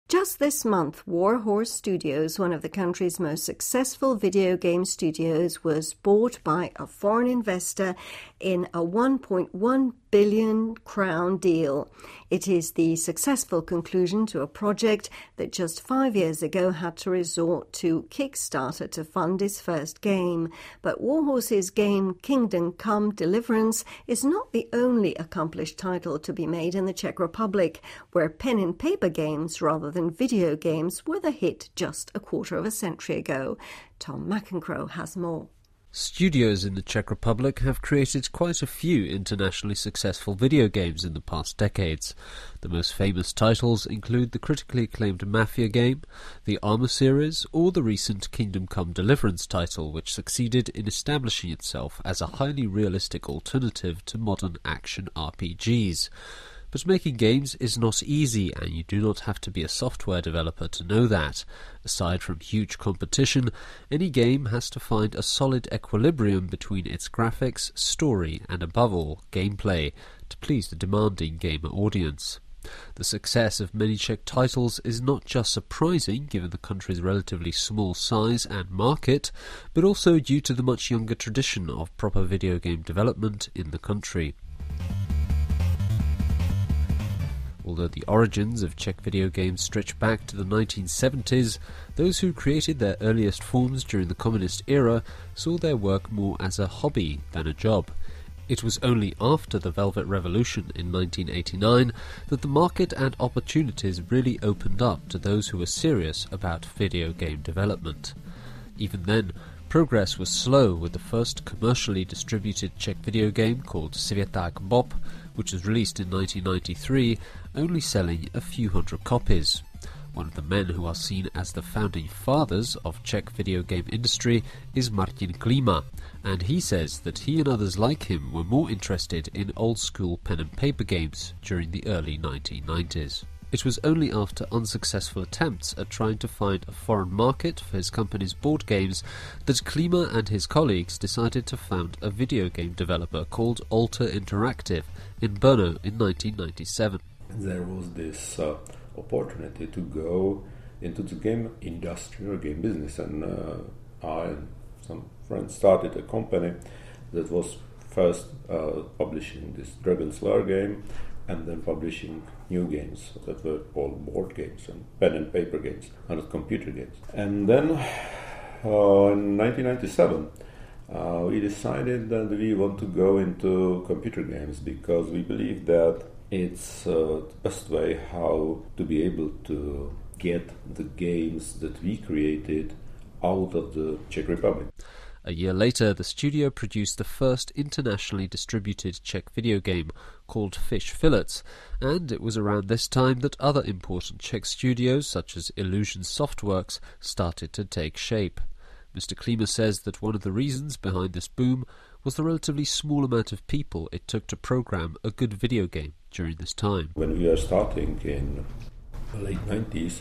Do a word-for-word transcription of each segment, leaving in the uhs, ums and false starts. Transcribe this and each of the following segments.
Just this month, Warhorse Studios, one of the country's most successful video game studios, was bought by a foreign investor in a one point one billion crown deal. It is the successful conclusion to a project that just five years ago had to resort to Kickstarter to fund its first game. But Warhorse's game Kingdom Come: Deliverance is not the only accomplished title to be made in the Czech Republic, where pen and paper games rather than video games were the hit just a quarter of a century ago. Tom McEncroe has more. Studios in the Czech Republic have created quite a few internationally successful video games in the past decades. The most famous titles include the critically acclaimed Mafia game, the Arma series, or the recent Kingdom Come: Deliverance title, which succeeded in establishing itself as a highly realistic alternative to modern action R P Gs. But making games is not easy, and you do not have to be a software developer to know that. Aside from huge competition, any game has to find a solid equilibrium between its graphics, story, and above all, gameplay, to please the demanding gamer audience. The success of many Czech titles is not just surprising given the country's relatively small size and market, but also due to the much younger tradition of proper video game development in the country. Although the origins of Czech video games stretch back to the nineteen seventies, those who created their earliest forms during the communist era saw their work more as a hobby than a job. It was only after the Velvet Revolution in nineteen eighty-nine that the market and opportunities really opened up to those who were serious about video game development. Even then, progress was slow, with the first commercially distributed Czech video game called Světák Bob, which was released in nineteen ninety-three, only selling a few hundred copies. One of the men who are seen as the founding fathers of Czech video game industry is Martin Klima, and he says that he and others like him were more interested in old-school pen and paper games during the early nineteen nineties. It was only after unsuccessful attempts at trying to find a foreign market for his company's board games that Klima and his colleagues decided to found a video game developer called Alter Interactive in Brno in nineteen ninety-seven. There was this uh, opportunity to go into the game industry or game business, and uh, I and some friends started a company that was first uh, publishing this Dragon's Lair game and then publishing new games that were all board games and pen and paper games and computer games. And then uh, in nineteen ninety-seven uh, we decided that we want to go into computer games because we believe that it's uh, the best way how to be able to get the games that we created out of the Czech Republic. A year later, the studio produced the first internationally distributed Czech video game, called Fish Fillets, and it was around this time that other important Czech studios, such as Illusion Softworks, started to take shape. Mister Klima says that one of the reasons behind this boom was the relatively small amount of people it took to program a good video game during this time. When we are starting in the late nineties,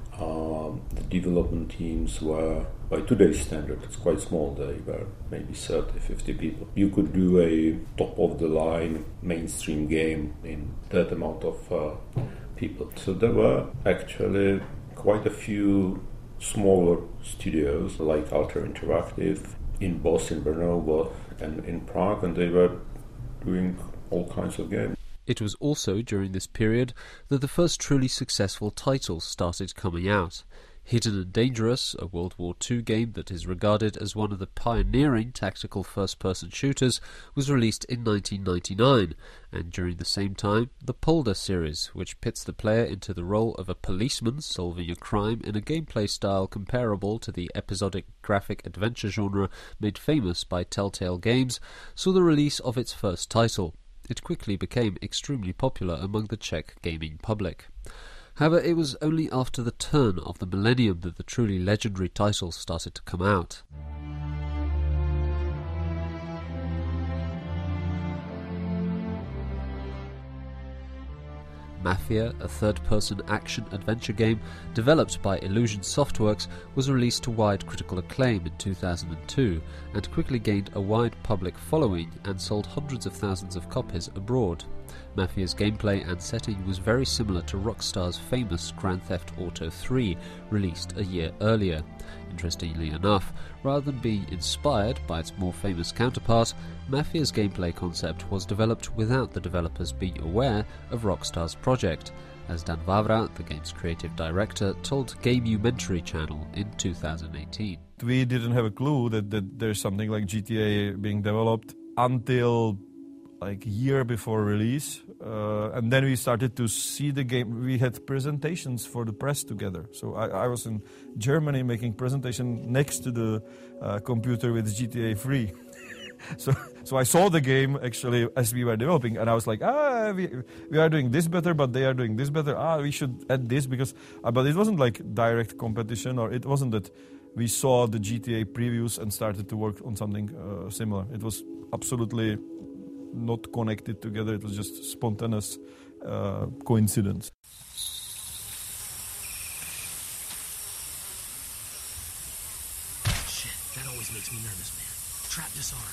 Um, the development teams were, by today's standard, it's quite small. They were maybe thirty, fifty people. You could do a top-of-the-line mainstream game in that amount of uh, people. So there were actually quite a few smaller studios, like Alter Interactive, in both in Brno and in Prague, and they were doing all kinds of games. It was also during this period that the first truly successful titles started coming out. Hidden and Dangerous, a World War Two game that is regarded as one of the pioneering tactical first-person shooters, was released in nineteen ninety-nine, and during the same time, the Polder series, which pits the player into the role of a policeman solving a crime in a gameplay style comparable to the episodic graphic adventure genre made famous by Telltale Games, saw the release of its first title. It quickly became extremely popular among the Czech gaming public. However, it was only after the turn of the millennium that the truly legendary titles started to come out. Mafia, a third-person action-adventure game developed by Illusion Softworks, was released to wide critical acclaim in two thousand two and quickly gained a wide public following and sold hundreds of thousands of copies abroad. Mafia's gameplay and setting was very similar to Rockstar's famous Grand Theft Auto three, released a year earlier. Interestingly enough, rather than being inspired by its more famous counterpart, Mafia's gameplay concept was developed without the developers being aware of Rockstar's project, as Dan Vavra, the game's creative director, told Gameumentary Channel in two thousand eighteen. We didn't have a clue that, that there's something like G T A being developed until like a year before release. Uh, and then we started to see the game. We had presentations for the press together. So I, I was in Germany making presentation next to the uh, computer with G T A three. So, so I saw the game actually as we were developing, and I was like, ah, we, we are doing this better, but they are doing this better. Ah, we should add this because, uh, but it wasn't like direct competition, or it wasn't that we saw the G T A previews and started to work on something uh, similar. It was absolutely not connected together. It was just spontaneous uh, coincidence. Shit, that always makes me nervous, man. Trap disarmed.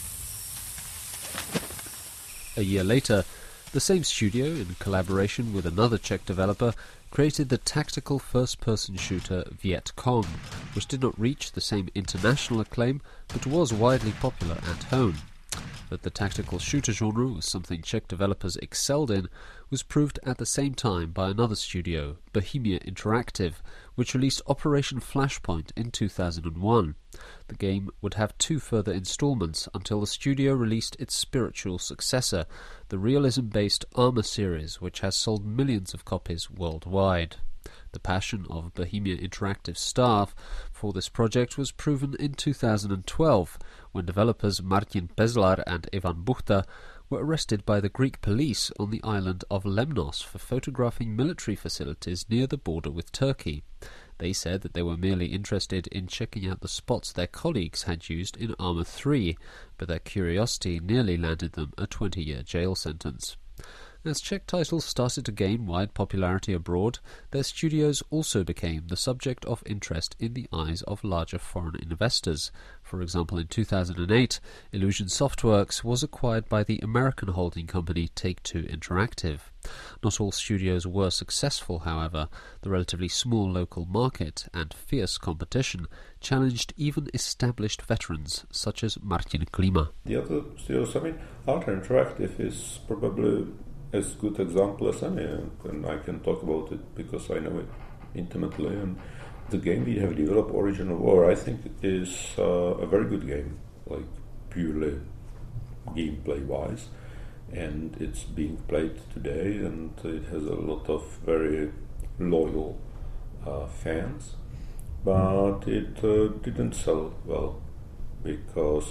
A year later, the same studio, in collaboration with another Czech developer, created the tactical first-person shooter Viet Cong, which did not reach the same international acclaim, but was widely popular at home. That the tactical shooter genre was something Czech developers excelled in was proved at the same time by another studio, Bohemia Interactive, which released Operation Flashpoint in two thousand one. The game would have two further installments until the studio released its spiritual successor, the realism-based Arma series, which has sold millions of copies worldwide. The passion of Bohemia Interactive staff for this project was proven in two thousand twelve, when developers Martin Peslar and Ivan Buchta were arrested by the Greek police on the island of Lemnos for photographing military facilities near the border with Turkey. They said that they were merely interested in checking out the spots their colleagues had used in Arma three, but their curiosity nearly landed them a twenty-year jail sentence. As Czech titles started to gain wide popularity abroad, their studios also became the subject of interest in the eyes of larger foreign investors. For example, in two thousand eight, Illusion Softworks was acquired by the American holding company Take-Two Interactive. Not all studios were successful, however. The relatively small local market and fierce competition challenged even established veterans such as Martin Klima. The other studios, I mean, Alter Interactive is probably as good example as any, and I can talk about it because I know it intimately. And the game we have developed, Origin of War, I think is uh, a very good game, like purely gameplay-wise, and it's being played today, and it has a lot of very loyal uh, fans, but it uh, didn't sell well because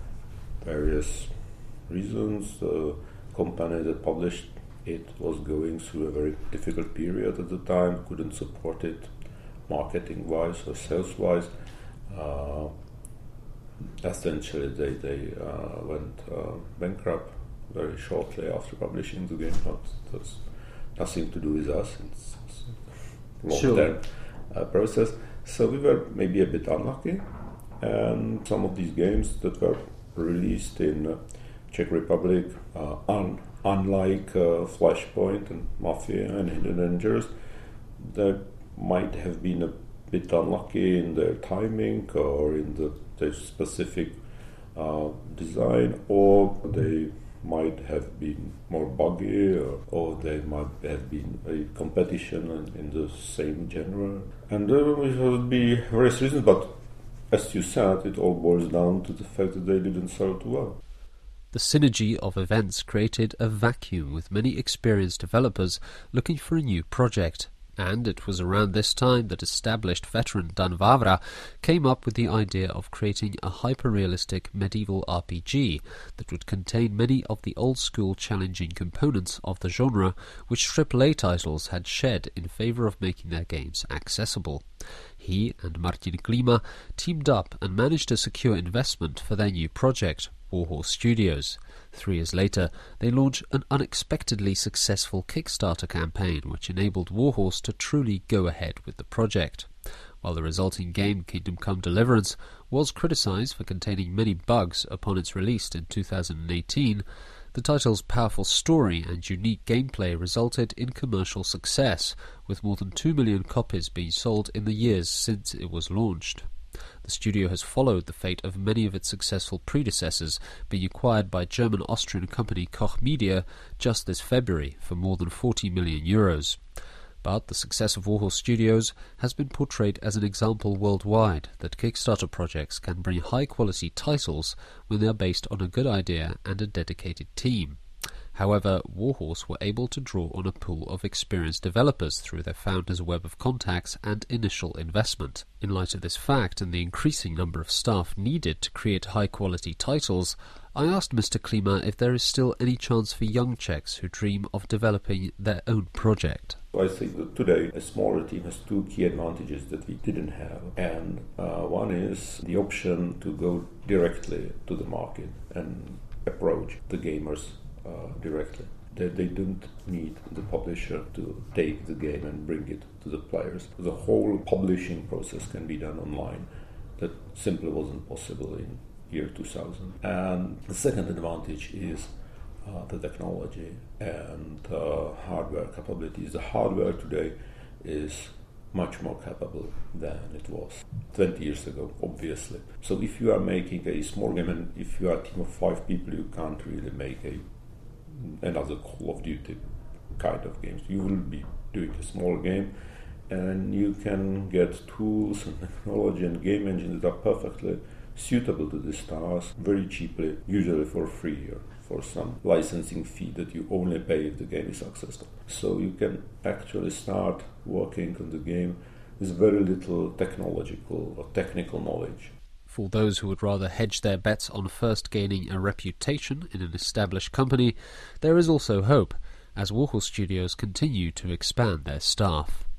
various reasons. The company that published it was going through a very difficult period at the time, couldn't support it marketing-wise or sales-wise. Uh, essentially, they, they uh, went uh, bankrupt very shortly after publishing the game. Not, that's nothing to do with us. It's, it's a long-term sure. uh, process. So we were maybe a bit unlucky, and some of these games that were released in uh, Czech Republic, uh, un, unlike uh, Flashpoint and Mafia and Hidden Dangers, they might have been a bit unlucky in their timing or in the, their specific uh, design, or they might have been more buggy, or, or they might have been a competition in, in the same genre. And there would be various reasons, but as you said, it all boils down to the fact that they didn't sell too well. The synergy of events created a vacuum with many experienced developers looking for a new project, and it was around this time that established veteran Dan Vavra came up with the idea of creating a hyper-realistic medieval R P G that would contain many of the old-school challenging components of the genre which triple A titles had shed in favour of making their games accessible. He and Martin Klima teamed up and managed to secure investment for their new project, Warhorse Studios. Three years later, they launched an unexpectedly successful Kickstarter campaign which enabled Warhorse to truly go ahead with the project. While the resulting game, Kingdom Come Deliverance, was criticised for containing many bugs upon its release in two thousand eighteen, The title's powerful story and unique gameplay resulted in commercial success, with more than two million copies being sold in the years since it was launched. The studio has followed the fate of many of its successful predecessors, being acquired by German-Austrian company Koch Media just this February for more than forty million euros. But the success of Warhorse Studios has been portrayed as an example worldwide that Kickstarter projects can bring high-quality titles when they are based on a good idea and a dedicated team. However, Warhorse were able to draw on a pool of experienced developers through their founders' web of contacts and initial investment. In light of this fact and the increasing number of staff needed to create high-quality titles, I asked Mister Klima if there is still any chance for young Czechs who dream of developing their own project. I think that today a smaller team has two key advantages that we didn't have. And uh, one is the option to go directly to the market and approach the gamers uh, directly. That they don't need the publisher to take the game and bring it to the players. The whole publishing process can be done online. That simply wasn't possible in year two thousand. And the second advantage is uh, the technology and uh, hardware capabilities. The hardware today is much more capable than it was twenty years ago, obviously. So if you are making a small game, and if you are a team of five people, you can't really make a another Call of Duty kind of games. You will be doing a small game, and you can get tools and technology and game engines that are perfectly suitable to this task very cheaply, usually for free or for some licensing fee that you only pay if the game is successful. So you can actually start working on the game with very little technological or technical knowledge. For those who would rather hedge their bets on first gaining a reputation in an established company, there is also hope, as Warhorse Studios continue to expand their staff.